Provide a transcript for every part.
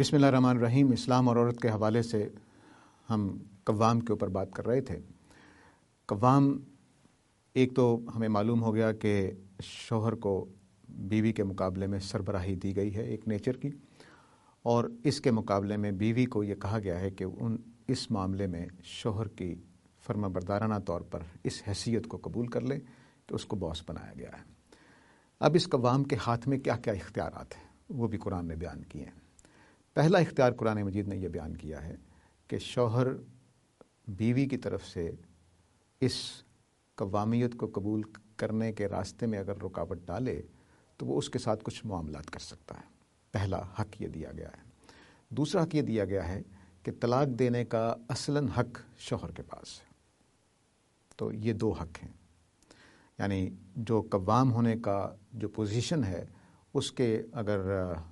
بسم اللہ الرحمن الرحیم۔ اسلام اور عورت کے حوالے سے ہم قوام کے اوپر بات کر رہے تھے۔ قوام ایک تو ہمیں معلوم ہو گیا کہ شوہر کو بیوی کے مقابلے میں سربراہی دی گئی ہے ایک نیچر کی، اور اس کے مقابلے میں بیوی کو یہ کہا گیا ہے کہ اس معاملے میں شوہر کی فرما بردارانہ طور پر اس حیثیت کو قبول کر لے کہ اس کو باس بنایا گیا ہے۔ اب اس قوام کے ہاتھ میں کیا کیا اختیارات ہیں وہ بھی قرآن نے بیان کیے ہیں۔ پہلا اختیار قرآن مجید نے یہ بیان کیا ہے کہ شوہر بیوی کی طرف سے اس قوامیت کو قبول کرنے کے راستے میں اگر رکاوٹ ڈالے تو وہ اس کے ساتھ کچھ معاملات کر سکتا ہے۔ پہلا حق یہ دیا گیا ہے۔ دوسرا حق یہ دیا گیا ہے کہ طلاق دینے کا اصلاً حق شوہر کے پاس ہے۔ تو یہ دو حق ہیں، یعنی جو قوام ہونے کا جو پوزیشن ہے اس کے اگر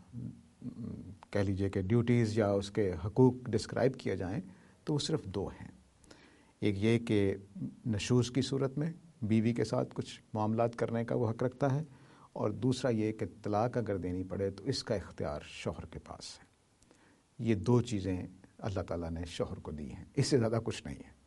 کہہ لیجئے کہ ڈیوٹیز یا اس کے حقوق ڈسکرائب کیے جائیں تو وہ صرف دو ہیں۔ ایک یہ کہ نشوز کی صورت میں بیوی کے ساتھ کچھ معاملات کرنے کا وہ حق رکھتا ہے، اور دوسرا یہ کہ طلاق اگر دینی پڑے تو اس کا اختیار شوہر کے پاس ہے۔ یہ دو چیزیں اللہ تعالیٰ نے شوہر کو دی ہیں، اس سے زیادہ کچھ نہیں ہے۔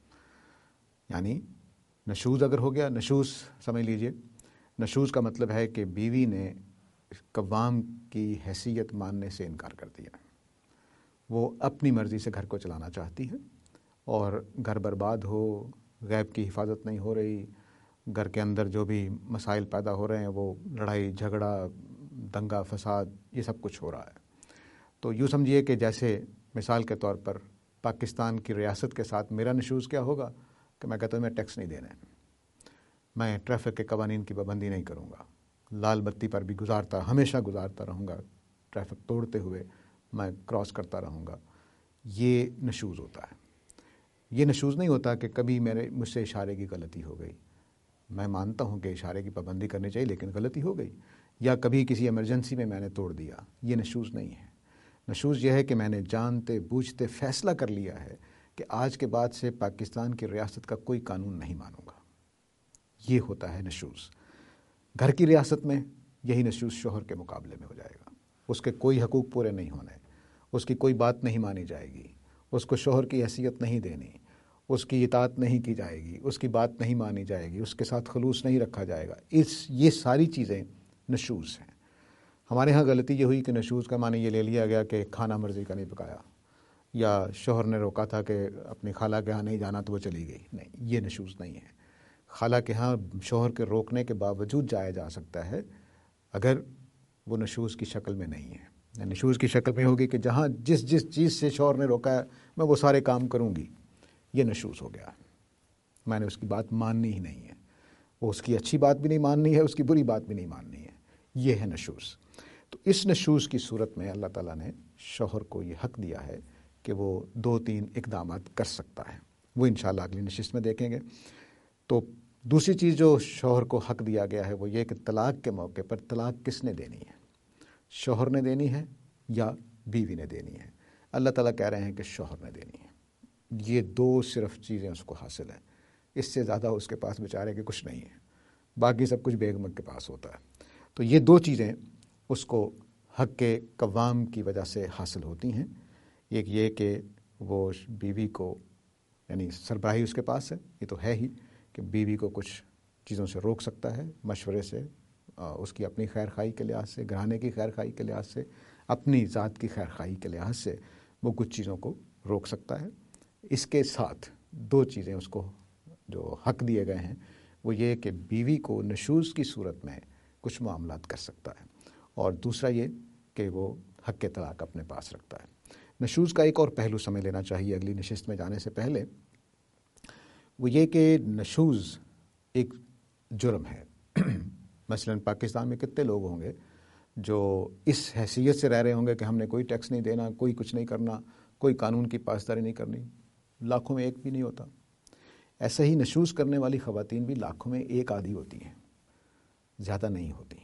یعنی نشوز اگر ہو گیا، نشوز سمجھ لیجئے، نشوز کا مطلب ہے کہ بیوی نے قوام کی حیثیت ماننے سے انکار کر دیا، وہ اپنی مرضی سے گھر کو چلانا چاہتی ہے، اور گھر برباد ہو، غیب کی حفاظت نہیں ہو رہی، گھر کے اندر جو بھی مسائل پیدا ہو رہے ہیں وہ لڑائی جھگڑا دنگا فساد یہ سب کچھ ہو رہا ہے۔ تو یوں سمجھیے کہ جیسے مثال کے طور پر پاکستان کی ریاست کے ساتھ میرا نشوز کیا ہوگا کہ میں کہتا ہوں میں ٹیکس نہیں دینا ہے، میں ٹریفک کے قوانین کی پابندی نہیں کروں گا، لال بتی پر بھی ہمیشہ گزارتا رہوں گا، ٹریفک توڑتے ہوئے میں کراس کرتا رہوں گا۔ یہ نشوز ہوتا ہے۔ یہ نشوز نہیں ہوتا کہ کبھی مجھ سے اشارے کی غلطی ہو گئی، میں مانتا ہوں کہ اشارے کی پابندی کرنی چاہیے لیکن غلطی ہو گئی، یا کبھی کسی ایمرجنسی میں نے توڑ دیا۔ یہ نشوز نہیں ہے۔ نشوز یہ ہے کہ میں نے جانتے بوجھتے فیصلہ کر لیا ہے کہ آج کے بعد سے پاکستان کی ریاست کا کوئی قانون نہیں مانوں گا۔ یہ ہوتا ہے نشوز۔ گھر کی ریاست میں یہی نشوز شوہر کے مقابلے میں ہو جائے گا۔ اس کے کوئی حقوق پورے نہیں ہونے، اس کی کوئی بات نہیں مانی جائے گی، اس کو شوہر کی حیثیت نہیں دینی، اس کی اطاعت نہیں کی جائے گی، اس کی بات نہیں مانی جائے گی، اس کے ساتھ خلوص نہیں رکھا جائے گا۔ یہ ساری چیزیں نشوز ہیں۔ ہمارے ہاں غلطی یہ ہوئی کہ نشوز کا معنی یہ لے لیا گیا کہ کھانا مرضی کا نہیں پکایا، یا شوہر نے روکا تھا کہ اپنی خالہ کے ہاں نہیں جانا تو وہ چلی گئی۔ نہیں، یہ نشوز نہیں ہے۔ خالہ کے ہاں شوہر کے روکنے کے باوجود جایا جا سکتا ہے اگر وہ نشوز کی شکل میں نہیں ہے۔ نشوز کی شکل میں ہوگی کہ جہاں جس چیز سے شوہر نے روکا ہے میں وہ سارے کام کروں گی، یہ نشوز ہو گیا۔ میں نے اس کی بات ماننی ہی نہیں ہے، وہ اس کی اچھی بات بھی نہیں ماننی ہے، اس کی بری بات بھی نہیں ماننی ہے۔ یہ ہے نشوز۔ تو اس نشوز کی صورت میں اللہ تعالیٰ نے شوہر کو یہ حق دیا ہے کہ وہ 2-3 اقدامات کر سکتا ہے۔ وہ انشاءاللہ اگلی نشست میں دیکھیں گے۔ تو دوسری چیز جو شوہر کو حق دیا گیا ہے وہ یہ کہ طلاق کے موقع پر طلاق کس نے دینی ہے؟ شوہر نے دینی ہے یا بیوی نے دینی ہے؟ اللہ تعالیٰ کہہ رہے ہیں کہ شوہر نے دینی ہے۔ یہ دو صرف چیزیں اس کو حاصل ہیں، اس سے زیادہ اس کے پاس بیچارے کے کچھ نہیں ہے، باقی سب کچھ بیگم کے پاس ہوتا ہے۔ تو یہ دو چیزیں اس کو حق کے قوام کی وجہ سے حاصل ہوتی ہیں۔ ایک یہ کہ وہ بیوی کو، یعنی سربراہی اس کے پاس ہے، یہ تو ہے ہی کہ بیوی کو کچھ چیزوں سے روک سکتا ہے مشورے سے، اس کی اپنی خیر خواہی کے لحاظ سے، گھرانے کی خیر خواہی کے لحاظ سے، اپنی ذات کی خیر خواہی کے لحاظ سے وہ کچھ چیزوں کو روک سکتا ہے۔ اس کے ساتھ دو چیزیں اس کو جو حق دیے گئے ہیں وہ یہ کہ بیوی کو نشوز کی صورت میں کچھ معاملات کر سکتا ہے، اور دوسرا یہ کہ وہ حق کے طلاق اپنے پاس رکھتا ہے۔ نشوز کا ایک اور پہلو سمجھ لینا چاہیے اگلی نشست میں جانے سے پہلے، وہ یہ کہ نشوز ایک جرم ہے۔ مثلا پاکستان میں کتنے لوگ ہوں گے جو اس حیثیت سے رہ رہے ہوں گے کہ ہم نے کوئی ٹیکس نہیں دینا، کوئی کچھ نہیں کرنا، کوئی قانون کی پاسداری نہیں کرنی؟ لاکھوں میں ایک بھی نہیں ہوتا۔ ایسے ہی نشوز کرنے والی خواتین بھی لاکھوں میں ایک آدھی ہوتی ہیں، زیادہ نہیں ہوتی۔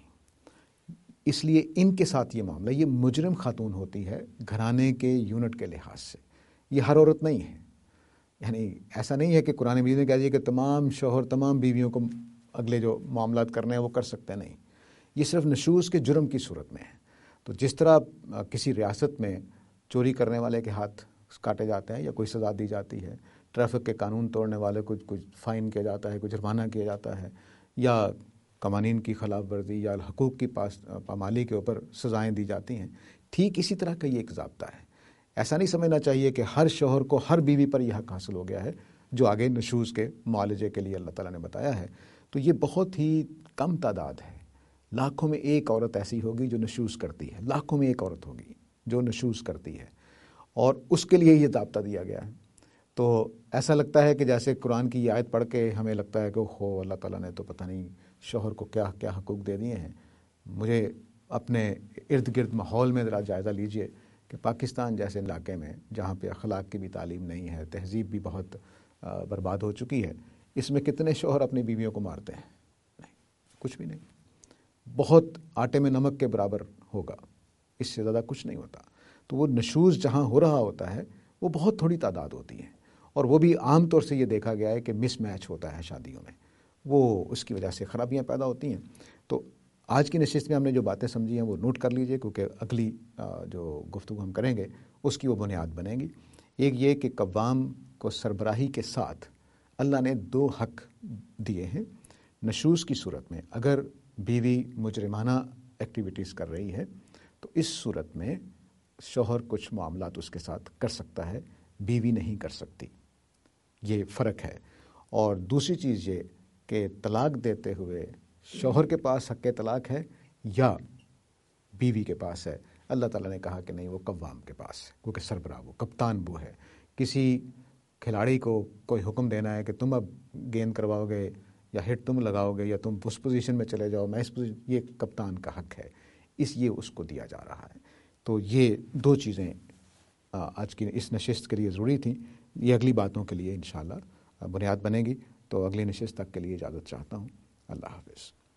اس لیے ان کے ساتھ یہ معاملہ، یہ مجرم خاتون ہوتی ہے گھرانے کے یونٹ کے لحاظ سے، یہ ہر عورت نہیں ہے۔ یعنی ایسا نہیں ہے کہ قرآن مجید نے کہہ دیا کہ تمام شوہر تمام بیویوں کو اگلے جو معاملات کرنے ہیں وہ کر سکتے ہیں، نہیں، یہ صرف نشوز کے جرم کی صورت میں ہے۔ تو جس طرح کسی ریاست میں چوری کرنے والے کے ہاتھ کاٹے جاتے ہیں یا کوئی سزا دی جاتی ہے، ٹریفک کے قانون توڑنے والے کچھ فائن کیا جاتا ہے، کچھ جرمانہ کیا جاتا ہے، یا قوانین کی خلاف ورزی یا حقوق کی پامالی کے اوپر سزائیں دی جاتی ہیں۔ ٹھیک اسی طرح کا یہ ایک ضابطہ ہے۔ ایسا نہیں سمجھنا چاہیے کہ ہر شوہر کو ہر بیوی پر یہ حق حاصل ہو گیا ہے جو آگے نشوز کے معالجے کے لیے اللہ تعالیٰ نے بتایا ہے۔ تو یہ بہت ہی کم تعداد ہے، لاکھوں میں ایک عورت ایسی ہوگی جو نشوز کرتی ہے، لاکھوں میں ایک عورت ہوگی جو نشوز کرتی ہے، اور اس کے لیے یہ ضابطہ دیا گیا ہے۔ تو ایسا لگتا ہے کہ جیسے قرآن کی یہ آیت پڑھ کے ہمیں لگتا ہے کہ اللہ تعالیٰ نے تو پتہ نہیں شوہر کو کیا کیا حقوق دے دیے ہیں۔ مجھے اپنے ارد گرد ماحول میں ذرا جائزہ لیجئے کہ پاکستان جیسے علاقے میں جہاں پہ اخلاق کی بھی تعلیم نہیں ہے، تہذیب بھی بہت برباد ہو چکی ہے، اس میں کتنے شوہر اپنی بیویوں کو مارتے ہیں؟ نہیں، کچھ بھی نہیں، بہت آٹے میں نمک کے برابر ہوگا، اس سے زیادہ کچھ نہیں ہوتا۔ تو وہ نشوز جہاں ہو رہا ہوتا ہے وہ بہت تھوڑی تعداد ہوتی ہے، اور وہ بھی عام طور سے یہ دیکھا گیا ہے کہ مس میچ ہوتا ہے شادیوں میں، وہ اس کی وجہ سے خرابیاں پیدا ہوتی ہیں۔ تو آج کی نشست میں ہم نے جو باتیں سمجھی ہیں وہ نوٹ کر لیجئے، کیونکہ اگلی جو گفتگو ہم کریں گے اس کی وہ بنیاد بنے گی۔ ایک یہ کہ قوام کو سربراہی کے ساتھ اللہ نے 2 حق دیے ہیں۔ نشوز کی صورت میں اگر بیوی مجرمانہ ایکٹیویٹیز کر رہی ہے تو اس صورت میں شوہر کچھ معاملات اس کے ساتھ کر سکتا ہے، بیوی نہیں کر سکتی، یہ فرق ہے۔ اور دوسری چیز یہ کہ طلاق دیتے ہوئے شوہر کے پاس حق طلاق ہے یا بیوی کے پاس ہے، اللہ تعالیٰ نے کہا کہ نہیں، وہ قوام کے پاس ہے، کیونکہ سربراہ وہ کپتان وہ ہے۔ کسی کھلاڑی کو کوئی حکم دینا ہے کہ تم اب گیند کرواؤ گے یا ہٹ تم لگاؤ گے یا تم اس پوزیشن میں چلے جاؤ، میں اس پوزیشن، یہ کپتان کا حق ہے، یہ اس کو دیا جا رہا ہے۔ تو یہ 2 چیزیں آج کی اس نشست کے لیے ضروری تھیں، یہ اگلی باتوں کے لیے انشاءاللہ بنیاد بنے گی۔ تو اگلی نشست تک کے لیے اجازت چاہتا ہوں۔ اللہ حافظ۔